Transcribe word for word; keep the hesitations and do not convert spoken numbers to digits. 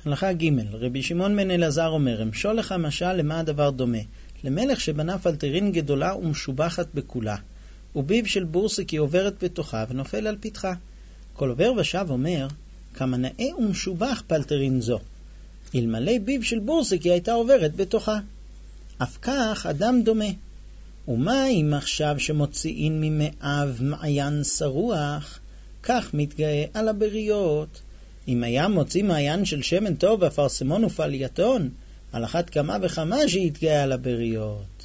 הלכה ג' רבי שמעון בן אלעזר אומר, המשול לך משל למה הדבר דומה? למלך שבנה פלטרין גדולה ומשובחת בכולה, וביב של בורסקי עוברת בתוכה ונופל על פתחה. כל עובר ושב אומר, כמה נאה ומשובח פלטרין זו, אלמלא ביב של בורסקי הייתה עוברת בתוכה. אף כך אדם דומה. ומה אם עכשיו שמוציאים ממאב מעיין שרוח, כך מתגאה על הבריות. אם היה מוציא מעיין של שמן טוב, אפרסמון ופלייתון, על אחת כמה וכמה שיתגאה על הבריות.